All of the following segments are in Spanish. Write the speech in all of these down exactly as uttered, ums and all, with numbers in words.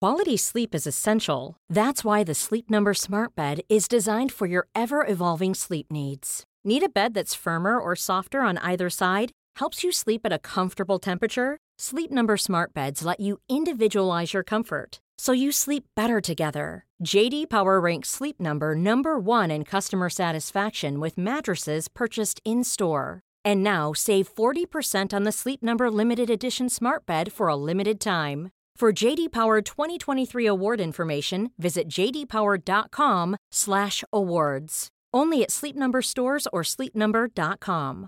Quality sleep is essential. That's why the Sleep Number Smart Bed is designed for your ever-evolving sleep needs. Need a bed that's firmer or softer on either side? Helps you sleep at a comfortable temperature? Sleep Number Smart Beds let you individualize your comfort, so you sleep better together. J D Power ranks Sleep Number number one in customer satisfaction with mattresses purchased in-store. And now save forty percent on the Sleep Number Limited Edition Smart Bed for a limited time. For J D Power twenty twenty-three award information, visit j d power dot com slash awards. Only at Sleep Number stores or sleep number dot com.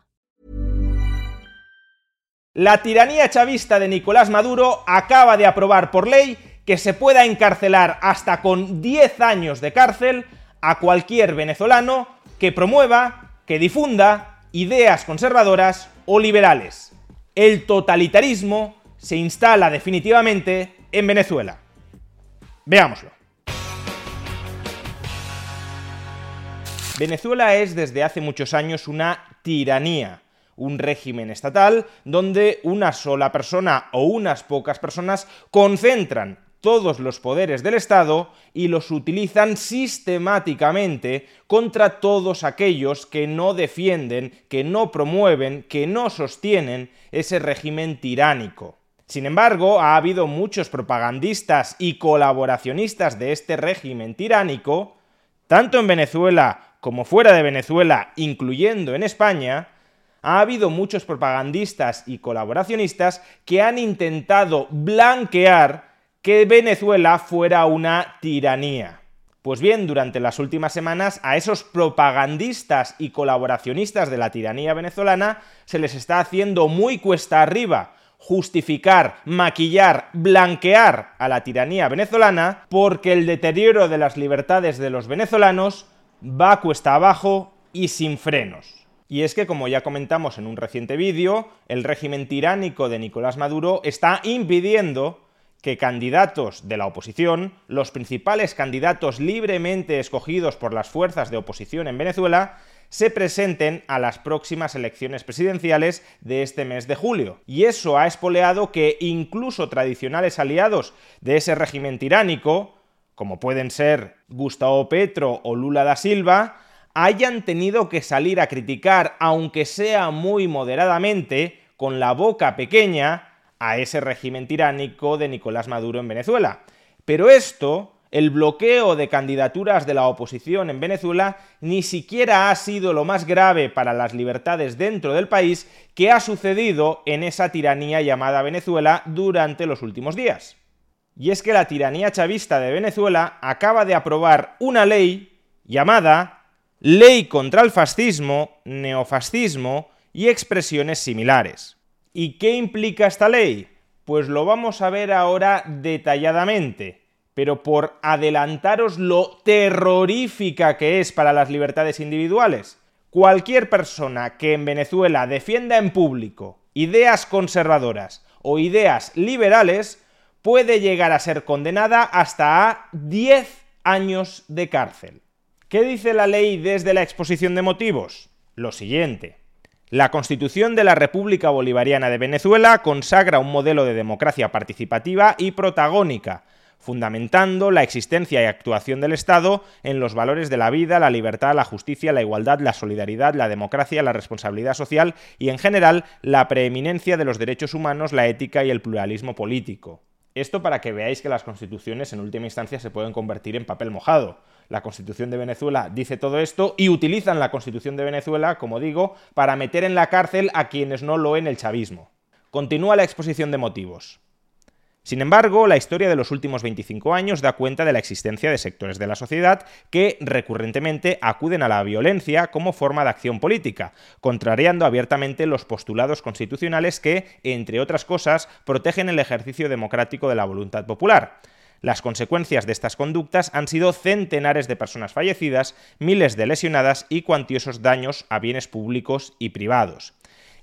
La tiranía chavista de Nicolás Maduro acaba de aprobar por ley que se pueda encarcelar hasta con diez años de cárcel a cualquier venezolano que promueva, que difunda ideas conservadoras o liberales. El totalitarismo se instala definitivamente en Venezuela. Veámoslo. Venezuela es desde hace muchos años una tiranía, un régimen estatal donde una sola persona o unas pocas personas concentran todos los poderes del Estado y los utilizan sistemáticamente contra todos aquellos que no defienden, que no promueven, que no sostienen ese régimen tiránico. Sin embargo, ha habido muchos propagandistas y colaboracionistas de este régimen tiránico, tanto en Venezuela como fuera de Venezuela, incluyendo en España. Ha habido muchos propagandistas y colaboracionistas que han intentado blanquear que Venezuela fuera una tiranía. Pues bien, durante las últimas semanas a esos propagandistas y colaboracionistas de la tiranía venezolana se les está haciendo muy cuesta arriba justificar, maquillar, blanquear a la tiranía venezolana, porque el deterioro de las libertades de los venezolanos va cuesta abajo y sin frenos. Y es que, como ya comentamos en un reciente vídeo, el régimen tiránico de Nicolás Maduro está impidiendo que candidatos de la oposición, los principales candidatos libremente escogidos por las fuerzas de oposición en Venezuela, se presenten a las próximas elecciones presidenciales de este mes de julio. Y eso ha espoleado que incluso tradicionales aliados de ese régimen tiránico, como pueden ser Gustavo Petro o Lula da Silva, hayan tenido que salir a criticar, aunque sea muy moderadamente, con la boca pequeña, a ese régimen tiránico de Nicolás Maduro en Venezuela. Pero esto, el bloqueo de candidaturas de la oposición en Venezuela, ni siquiera ha sido lo más grave para las libertades dentro del país que ha sucedido en esa tiranía llamada Venezuela durante los últimos días. Y es que la tiranía chavista de Venezuela acaba de aprobar una ley llamada Ley contra el fascismo, neofascismo y expresiones similares. ¿Y qué implica esta ley? Pues lo vamos a ver ahora detalladamente, pero por adelantaros lo terrorífica que es para las libertades individuales. Cualquier persona que en Venezuela defienda en público ideas conservadoras o ideas liberales puede llegar a ser condenada hasta a diez años de cárcel. ¿Qué dice la ley desde la exposición de motivos? Lo siguiente. La Constitución de la República Bolivariana de Venezuela consagra un modelo de democracia participativa y protagónica, fundamentando la existencia y actuación del Estado en los valores de la vida, la libertad, la justicia, la igualdad, la solidaridad, la democracia, la responsabilidad social y, en general, la preeminencia de los derechos humanos, la ética y el pluralismo político. Esto para que veáis que las constituciones en última instancia se pueden convertir en papel mojado. La Constitución de Venezuela dice todo esto y utilizan la Constitución de Venezuela, como digo, para meter en la cárcel a quienes no loen el chavismo. Continúa la exposición de motivos. Sin embargo, la historia de los últimos veinticinco años da cuenta de la existencia de sectores de la sociedad que recurrentemente acuden a la violencia como forma de acción política, contrariando abiertamente los postulados constitucionales que, entre otras cosas, protegen el ejercicio democrático de la voluntad popular. Las consecuencias de estas conductas han sido centenares de personas fallecidas, miles de lesionadas y cuantiosos daños a bienes públicos y privados.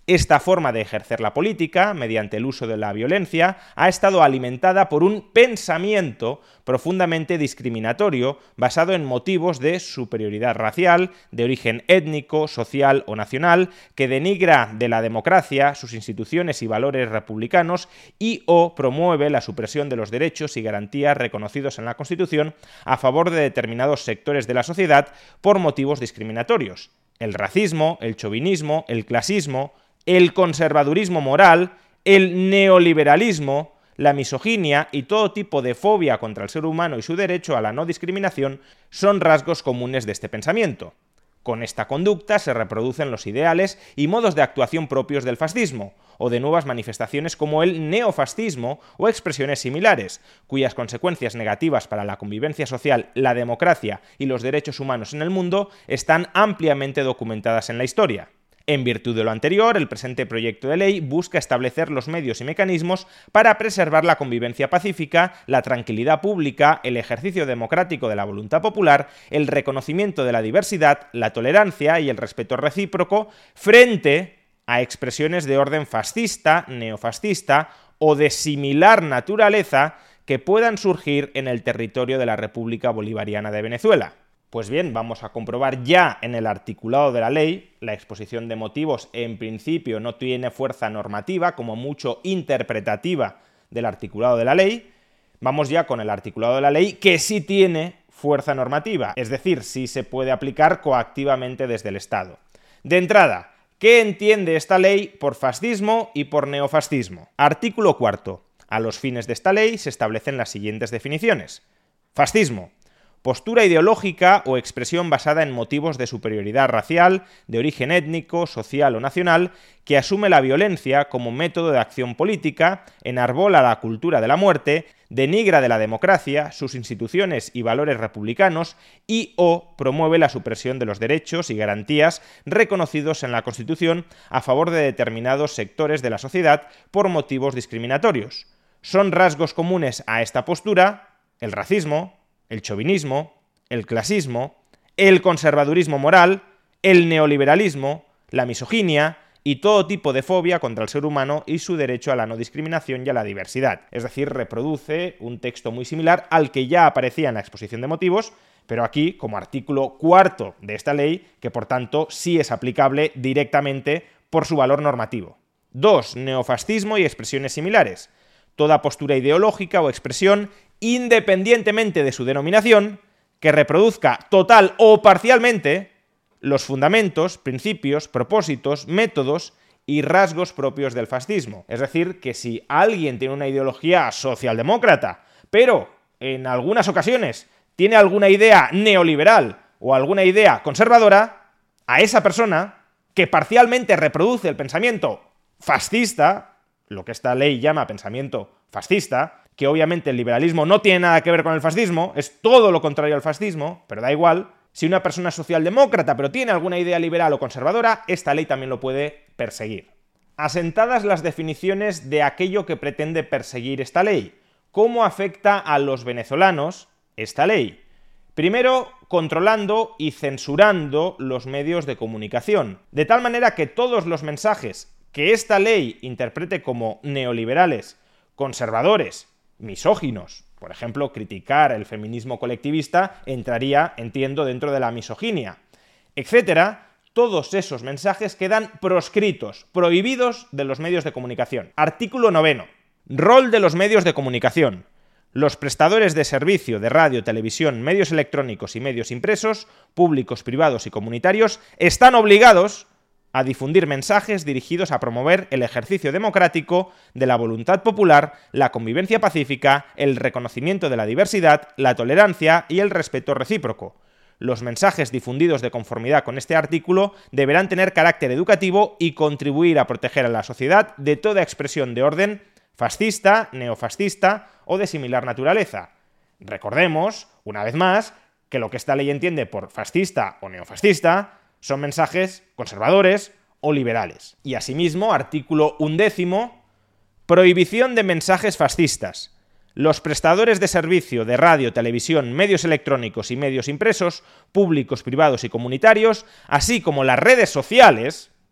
Esta forma de ejercer la política, mediante el uso de la violencia, ha estado alimentada por un pensamiento profundamente discriminatorio basado en motivos de superioridad racial, de origen étnico, social o nacional, que denigra de la democracia, sus instituciones y valores republicanos y o promueve la supresión de los derechos y garantías reconocidos en la Constitución a favor de determinados sectores de la sociedad por motivos discriminatorios. El racismo, el chauvinismo, el clasismo, el conservadurismo moral, el neoliberalismo, la misoginia y todo tipo de fobia contra el ser humano y su derecho a la no discriminación son rasgos comunes de este pensamiento. Con esta conducta se reproducen los ideales y modos de actuación propios del fascismo, o de nuevas manifestaciones como el neofascismo o expresiones similares, cuyas consecuencias negativas para la convivencia social, la democracia y los derechos humanos en el mundo están ampliamente documentadas en la historia. En virtud de lo anterior, el presente proyecto de ley busca establecer los medios y mecanismos para preservar la convivencia pacífica, la tranquilidad pública, el ejercicio democrático de la voluntad popular, el reconocimiento de la diversidad, la tolerancia y el respeto recíproco frente a expresiones de orden fascista, neofascista o de similar naturaleza que puedan surgir en el territorio de la República Bolivariana de Venezuela. Pues bien, vamos a comprobar ya en el articulado de la ley. La exposición de motivos en principio no tiene fuerza normativa, como mucho interpretativa del articulado de la ley. Vamos ya con el articulado de la ley, que sí tiene fuerza normativa, es decir, sí se puede aplicar coactivamente desde el Estado. De entrada, ¿qué entiende esta ley por fascismo y por neofascismo? Artículo cuarto. A los fines de esta ley se establecen las siguientes definiciones. Fascismo: postura ideológica o expresión basada en motivos de superioridad racial, de origen étnico, social o nacional, que asume la violencia como método de acción política, enarbola la cultura de la muerte, denigra de la democracia, sus instituciones y valores republicanos y o promueve la supresión de los derechos y garantías reconocidos en la Constitución a favor de determinados sectores de la sociedad por motivos discriminatorios. Son rasgos comunes a esta postura el racismo, el chauvinismo, el clasismo, el conservadurismo moral, el neoliberalismo, la misoginia y todo tipo de fobia contra el ser humano y su derecho a la no discriminación y a la diversidad. Es decir, reproduce un texto muy similar al que ya aparecía en la exposición de motivos, pero aquí como artículo cuarto de esta ley, que por tanto sí es aplicable directamente por su valor normativo. dos. Neofascismo y expresiones similares. Toda postura ideológica o expresión, independientemente de su denominación, que reproduzca total o parcialmente los fundamentos, principios, propósitos, métodos y rasgos propios del fascismo. Es decir, que si alguien tiene una ideología socialdemócrata, pero en algunas ocasiones tiene alguna idea neoliberal o alguna idea conservadora, a esa persona que parcialmente reproduce el pensamiento fascista, lo que esta ley llama pensamiento fascista, que obviamente el liberalismo no tiene nada que ver con el fascismo, es todo lo contrario al fascismo, pero da igual. Si una persona es socialdemócrata pero tiene alguna idea liberal o conservadora, esta ley también lo puede perseguir. Asentadas las definiciones de aquello que pretende perseguir esta ley, ¿cómo afecta a los venezolanos esta ley? Primero, controlando y censurando los medios de comunicación, de tal manera que todos los mensajes que esta ley interprete como neoliberales, conservadores, misóginos, por ejemplo, criticar el feminismo colectivista entraría, entiendo, dentro de la misoginia, etcétera, todos esos mensajes quedan proscritos, prohibidos de los medios de comunicación. Artículo noveno. Rol de los medios de comunicación. Los prestadores de servicio de radio, televisión, medios electrónicos y medios impresos, públicos, privados y comunitarios, están obligados a difundir mensajes dirigidos a promover el ejercicio democrático de la voluntad popular, la convivencia pacífica, el reconocimiento de la diversidad, la tolerancia y el respeto recíproco. Los mensajes difundidos de conformidad con este artículo deberán tener carácter educativo y contribuir a proteger a la sociedad de toda expresión de orden fascista, neofascista o de similar naturaleza. Recordemos, una vez más, que lo que esta ley entiende por fascista o neofascista son mensajes conservadores o liberales. Y asimismo, artículo undécimo, prohibición de mensajes fascistas. Los prestadores de servicio de radio, televisión, medios electrónicos y medios impresos, públicos, privados y comunitarios, así como las redes sociales,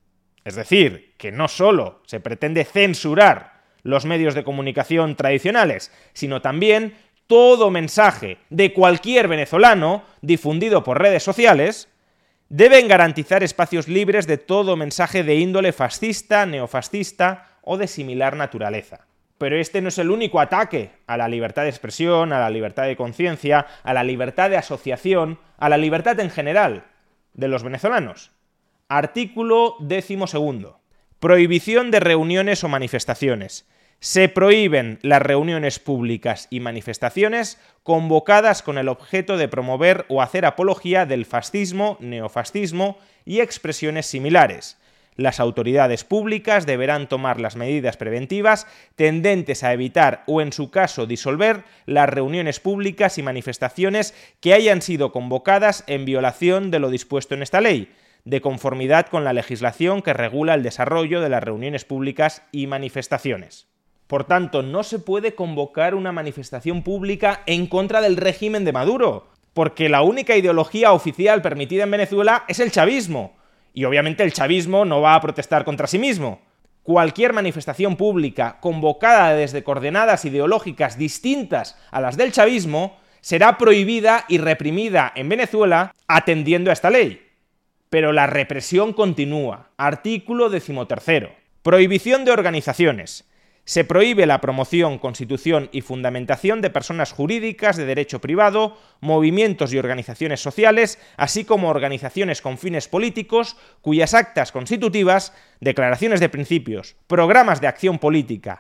Es decir, que no solo se pretende censurar los medios de comunicación tradicionales, sino también todo mensaje de cualquier venezolano difundido por redes sociales, deben garantizar espacios libres de todo mensaje de índole fascista, neofascista o de similar naturaleza. Pero este no es el único ataque a la libertad de expresión, a la libertad de conciencia, a la libertad de asociación, a la libertad en general de los venezolanos. Artículo décimo segundo. Prohibición de reuniones o manifestaciones. Se prohíben las reuniones públicas y manifestaciones convocadas con el objeto de promover o hacer apología del fascismo, neofascismo y expresiones similares. Las autoridades públicas deberán tomar las medidas preventivas tendentes a evitar o, en su caso, disolver las reuniones públicas y manifestaciones que hayan sido convocadas en violación de lo dispuesto en esta ley, de conformidad con la legislación que regula el desarrollo de las reuniones públicas y manifestaciones. Por tanto, no se puede convocar una manifestación pública en contra del régimen de Maduro, porque la única ideología oficial permitida en Venezuela es el chavismo. Y obviamente el chavismo no va a protestar contra sí mismo. Cualquier manifestación pública convocada desde coordenadas ideológicas distintas a las del chavismo será prohibida y reprimida en Venezuela atendiendo a esta ley. Pero la represión continúa. Artículo decimotercero. Prohibición de organizaciones. Se prohíbe la promoción, constitución y fundamentación de personas jurídicas de derecho privado, movimientos y organizaciones sociales, así como organizaciones con fines políticos, cuyas actas constitutivas, declaraciones de principios, programas de acción política.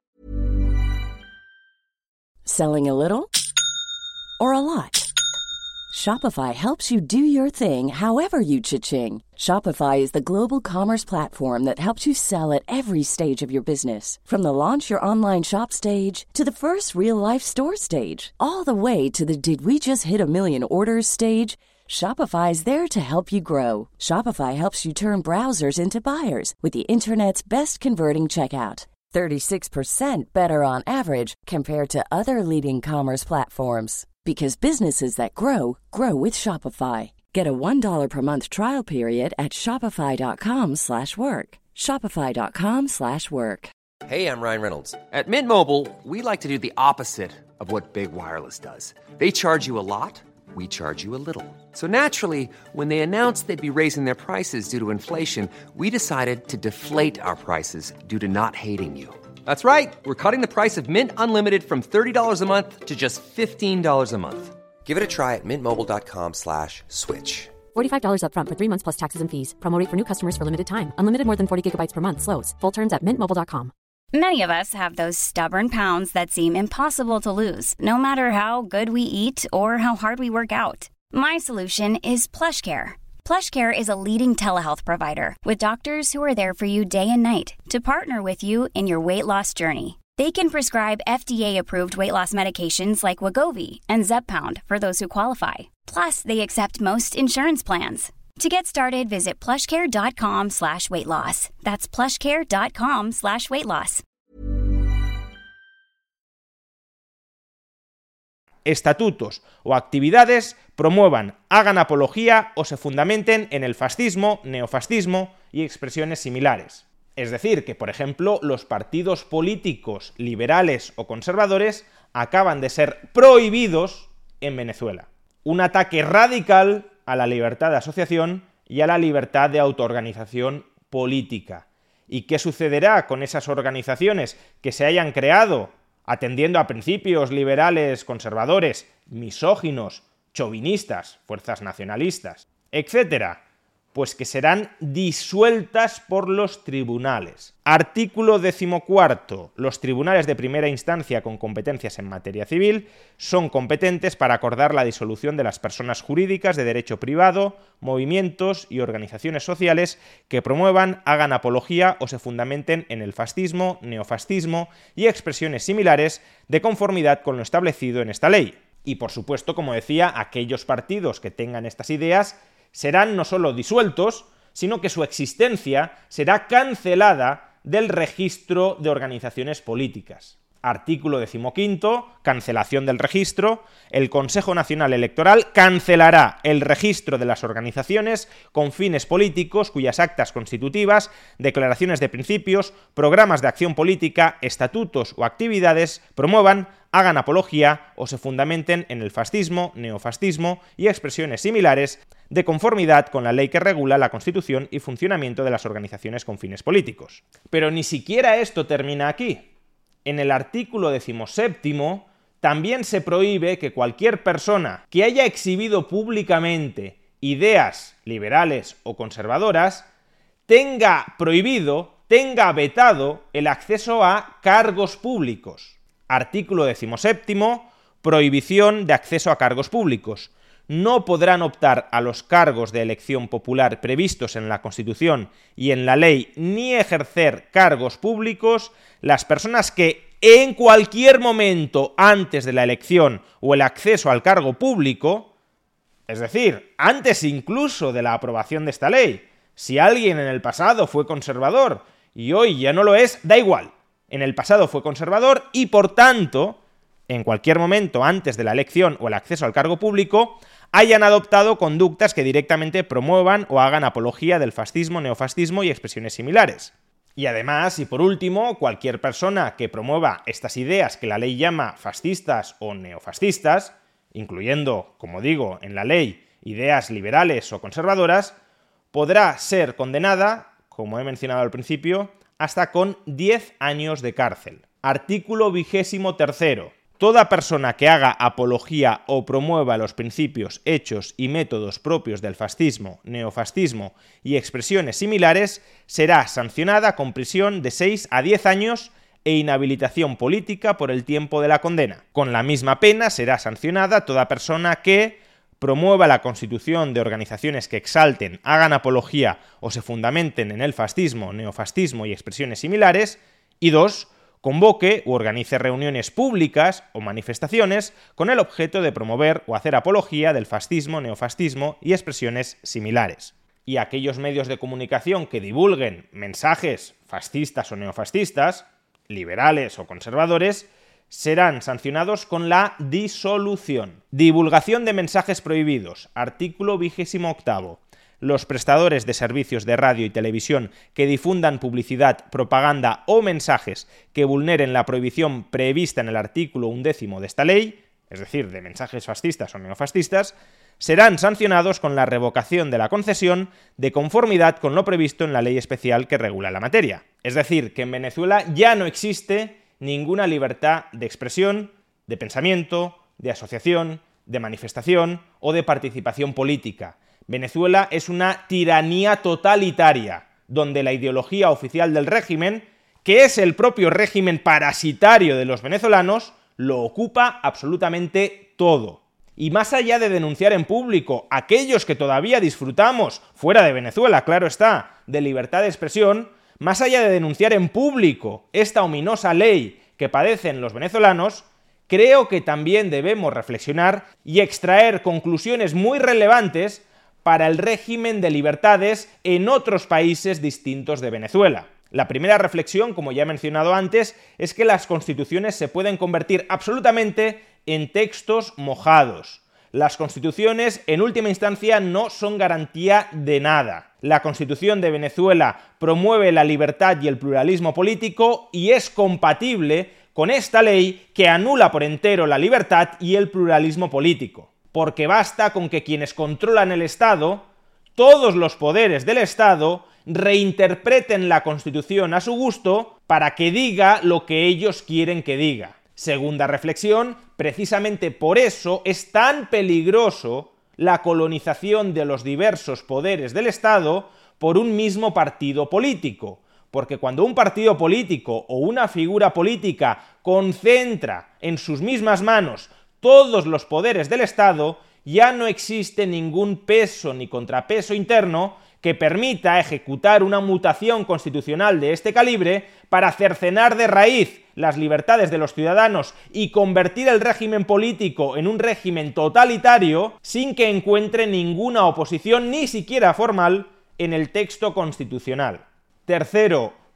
Selling a little or a lot? Shopify helps you do your thing however you cha-ching. Shopify is the global commerce platform that helps you sell at every stage of your business. From the launch your online shop stage to the first real-life store stage, all the way to the did we just hit a million orders stage. Shopify is there to help you grow. Shopify helps you turn browsers into buyers with the internet's best converting checkout. thirty-six percent better on average compared to other leading commerce platforms. Because businesses that grow, grow with Shopify. Get a one dollar per month trial period at shopify.com slash work. Shopify.com slash work. Hey, I'm Ryan Reynolds. At Mint Mobile, we like to do the opposite of what Big Wireless does. They charge you a lot, we charge you a little. So naturally, when they announced they'd be raising their prices due to inflation, we decided to deflate our prices due to not hating you. That's right. We're cutting the price of Mint Unlimited from thirty dollars a month to just fifteen dollars a month. Give it a try at mintmobile.com slash switch. forty-five dollars up front for three months plus taxes and fees. Promo rate for new customers for limited time. Unlimited more than forty gigabytes per month slows. Full terms at mint mobile dot com. Many of us have those stubborn pounds that seem impossible to lose, no matter how good we eat or how hard we work out. My solution is PlushCare. PlushCare is a leading telehealth provider with doctors who are there for you day and night to partner with you in your weight loss journey. They can prescribe F D A-approved weight loss medications like Wegovy and Zepbound for those who qualify. Plus, they accept most insurance plans. To get started, visit plushcare.com slash weight loss. That's plushcare.com slash weight loss. Estatutos o actividades promuevan, hagan apología o se fundamenten en el fascismo, neofascismo y expresiones similares. Es decir, que, por ejemplo, los partidos políticos liberales o conservadores acaban de ser prohibidos en Venezuela. Un ataque radical a la libertad de asociación y a la libertad de autoorganización política. ¿Y qué sucederá con esas organizaciones que se hayan creado atendiendo a principios liberales conservadores, misóginos, chauvinistas, fuerzas nacionalistas, etcétera? Pues que serán disueltas por los tribunales. Artículo decimocuarto. Los tribunales de primera instancia con competencias en materia civil son competentes para acordar la disolución de las personas jurídicas de derecho privado, movimientos y organizaciones sociales que promuevan, hagan apología o se fundamenten en el fascismo, neofascismo y expresiones similares de conformidad con lo establecido en esta ley. Y por supuesto, como decía, aquellos partidos que tengan estas ideas serán no solo disueltos, sino que su existencia será cancelada del registro de organizaciones políticas. Artículo decimoquinto, cancelación del registro. El Consejo Nacional Electoral cancelará el registro de las organizaciones con fines políticos cuyas actas constitutivas, declaraciones de principios, programas de acción política, estatutos o actividades promuevan, hagan apología o se fundamenten en el fascismo, neofascismo y expresiones similares, de conformidad con la ley que regula la constitución y funcionamiento de las organizaciones con fines políticos. Pero ni siquiera esto termina aquí. En el artículo decimoséptimo también se prohíbe que cualquier persona que haya exhibido públicamente ideas liberales o conservadoras tenga prohibido, tenga vetado el acceso a cargos públicos. Artículo decimoséptimo, prohibición de acceso a cargos públicos. No podrán optar a los cargos de elección popular previstos en la Constitución y en la ley ni ejercer cargos públicos las personas que en cualquier momento antes de la elección o el acceso al cargo público, es decir, antes incluso de la aprobación de esta ley, si alguien en el pasado fue conservador y hoy ya no lo es, da igual. En el pasado fue conservador y, por tanto, en cualquier momento antes de la elección o el acceso al cargo público, hayan adoptado conductas que directamente promuevan o hagan apología del fascismo, neofascismo y expresiones similares. Y además, y por último, cualquier persona que promueva estas ideas que la ley llama fascistas o neofascistas, incluyendo, como digo, en la ley, ideas liberales o conservadoras, podrá ser condenada, como he mencionado al principio, hasta con diez años de cárcel. Artículo vigésimo tercero. Toda persona que haga apología o promueva los principios, hechos y métodos propios del fascismo, neofascismo y expresiones similares será sancionada con prisión de seis a diez años e inhabilitación política por el tiempo de la condena. Con la misma pena será sancionada toda persona que promueva la constitución de organizaciones que exalten, hagan apología o se fundamenten en el fascismo, neofascismo y expresiones similares, y dos, convoque u organice reuniones públicas o manifestaciones con el objeto de promover o hacer apología del fascismo, neofascismo y expresiones similares. Y aquellos medios de comunicación que divulguen mensajes fascistas o neofascistas, liberales o conservadores, serán sancionados con la disolución. Divulgación de mensajes prohibidos. Artículo vigésimo octavo. Los prestadores de servicios de radio y televisión que difundan publicidad, propaganda o mensajes que vulneren la prohibición prevista en el artículo undécimo de esta ley, es decir, de mensajes fascistas o neofascistas, serán sancionados con la revocación de la concesión de conformidad con lo previsto en la ley especial que regula la materia. Es decir, que en Venezuela ya no existe ninguna libertad de expresión, de pensamiento, de asociación, de manifestación o de participación política. Venezuela es una tiranía totalitaria, donde la ideología oficial del régimen, que es el propio régimen parasitario de los venezolanos, lo ocupa absolutamente todo. Y más allá de denunciar en público aquellos que todavía disfrutamos, fuera de Venezuela, claro está, de libertad de expresión, más allá de denunciar en público esta ominosa ley que padecen los venezolanos, creo que también debemos reflexionar y extraer conclusiones muy relevantes para el régimen de libertades en otros países distintos de Venezuela. La primera reflexión, como ya he mencionado antes, es que las constituciones se pueden convertir absolutamente en textos mojados. Las constituciones, en última instancia, no son garantía de nada. La Constitución de Venezuela promueve la libertad y el pluralismo político y es compatible con esta ley que anula por entero la libertad y el pluralismo político. Porque basta con que quienes controlan el Estado, todos los poderes del Estado, reinterpreten la Constitución a su gusto para que diga lo que ellos quieren que diga. Segunda reflexión, precisamente por eso es tan peligroso la colonización de los diversos poderes del Estado por un mismo partido político. Porque cuando un partido político o una figura política concentra en sus mismas manos todos los poderes del Estado, ya no existe ningún peso ni contrapeso interno que permita ejecutar una mutación constitucional de este calibre para cercenar de raíz las libertades de los ciudadanos y convertir el régimen político en un régimen totalitario sin que encuentre ninguna oposición, ni siquiera formal, en el texto constitucional. Tercero,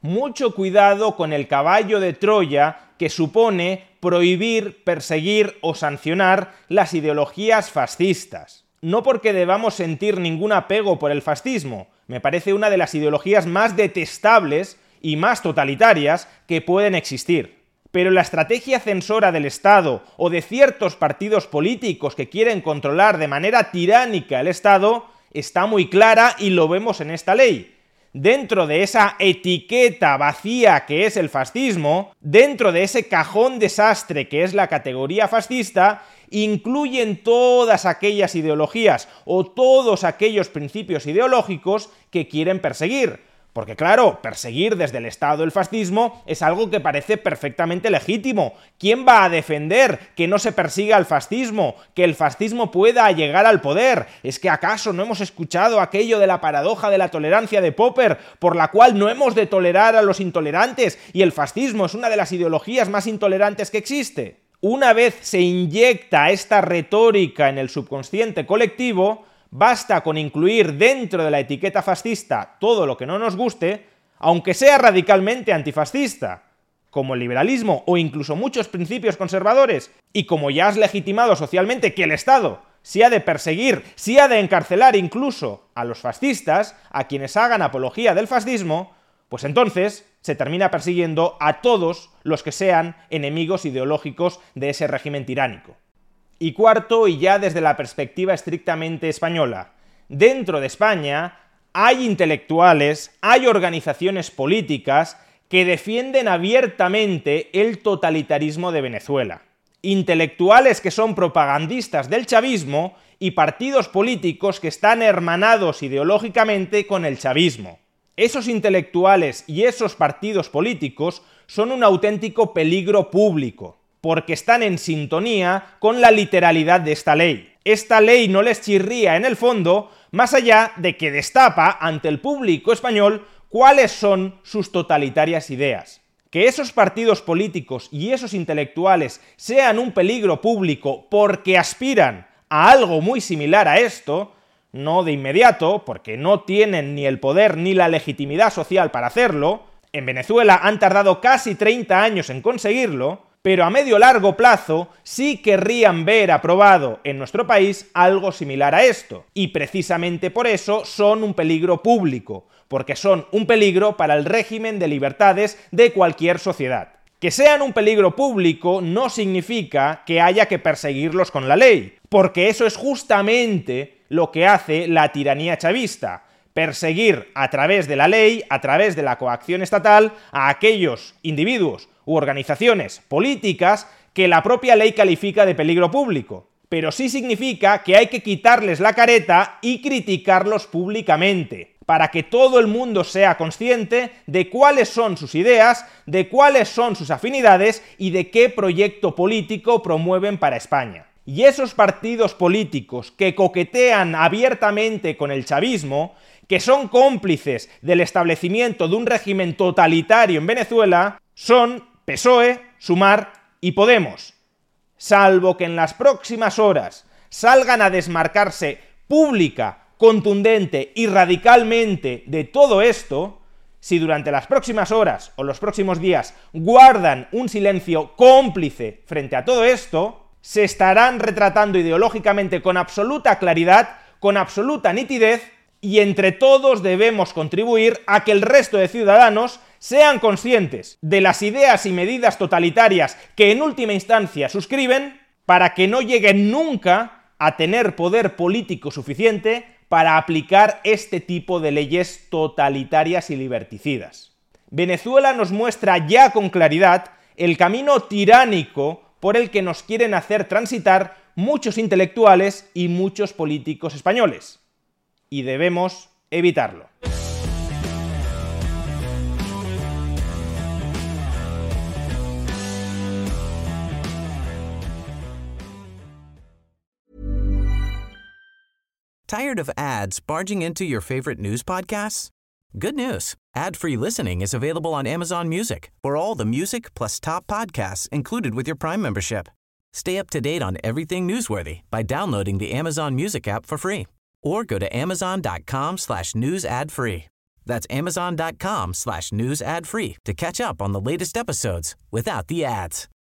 mucho cuidado con el caballo de Troya que supone prohibir, perseguir o sancionar las ideologías fascistas. No porque debamos sentir ningún apego por el fascismo, me parece una de las ideologías más detestables y más totalitarias que pueden existir. Pero la estrategia censora del Estado o de ciertos partidos políticos que quieren controlar de manera tiránica el Estado está muy clara y lo vemos en esta ley. Dentro de esa etiqueta vacía que es el fascismo, dentro de ese cajón desastre que es la categoría fascista, incluyen todas aquellas ideologías o todos aquellos principios ideológicos que quieren perseguir. Porque claro, perseguir desde el Estado el fascismo es algo que parece perfectamente legítimo. ¿Quién va a defender que no se persiga al fascismo, que el fascismo pueda llegar al poder? ¿Es que acaso no hemos escuchado aquello de la paradoja de la tolerancia de Popper, por la cual no hemos de tolerar a los intolerantes y el fascismo es una de las ideologías más intolerantes que existe? Una vez se inyecta esta retórica en el subconsciente colectivo, basta con incluir dentro de la etiqueta fascista todo lo que no nos guste, aunque sea radicalmente antifascista, como el liberalismo o incluso muchos principios conservadores, y como ya has legitimado socialmente que el Estado sí ha de perseguir, sí ha de encarcelar incluso a los fascistas, a quienes hagan apología del fascismo, pues entonces se termina persiguiendo a todos los que sean enemigos ideológicos de ese régimen tiránico. Y cuarto, y ya desde la perspectiva estrictamente española, dentro de España hay intelectuales, hay organizaciones políticas que defienden abiertamente el totalitarismo de Venezuela. Intelectuales que son propagandistas del chavismo y partidos políticos que están hermanados ideológicamente con el chavismo. Esos intelectuales y esos partidos políticos son un auténtico peligro público, porque están en sintonía con la literalidad de esta ley. Esta ley no les chirría en el fondo, más allá de que destapa ante el público español cuáles son sus totalitarias ideas. Que esos partidos políticos y esos intelectuales sean un peligro público porque aspiran a algo muy similar a esto, no de inmediato, porque no tienen ni el poder ni la legitimidad social para hacerlo. En Venezuela han tardado casi treinta años en conseguirlo, pero a medio largo plazo sí querrían ver aprobado en nuestro país algo similar a esto. Y precisamente por eso son un peligro público, porque son un peligro para el régimen de libertades de cualquier sociedad. Que sean un peligro público no significa que haya que perseguirlos con la ley, porque eso es justamente lo que hace la tiranía chavista. Perseguir a través de la ley, a través de la coacción estatal, a aquellos individuos u organizaciones políticas que la propia ley califica de peligro público. Pero sí significa que hay que quitarles la careta y criticarlos públicamente, para que todo el mundo sea consciente de cuáles son sus ideas, de cuáles son sus afinidades y de qué proyecto político promueven para España. Y esos partidos políticos que coquetean abiertamente con el chavismo, que son cómplices del establecimiento de un régimen totalitario en Venezuela, son P S O E, Sumar y Podemos. Salvo que en las próximas horas salgan a desmarcarse pública, contundente y radicalmente de todo esto, si durante las próximas horas o los próximos días guardan un silencio cómplice frente a todo esto, se estarán retratando ideológicamente con absoluta claridad, con absoluta nitidez, y entre todos debemos contribuir a que el resto de ciudadanos sean conscientes de las ideas y medidas totalitarias que en última instancia suscriben, para que no lleguen nunca a tener poder político suficiente para aplicar este tipo de leyes totalitarias y liberticidas. Venezuela nos muestra ya con claridad el camino tiránico por el que nos quieren hacer transitar muchos intelectuales y muchos políticos españoles. Y debemos evitarlo. Tired of ads barging into your favorite news podcasts? Good news. Ad-free listening is available on Amazon Music for all the music plus top podcasts included with your Prime membership. Stay up to date on everything newsworthy by downloading the Amazon Music app for free or go to amazon.com slash news ad free. That's amazon.com slash news ad free to catch up on the latest episodes without the ads.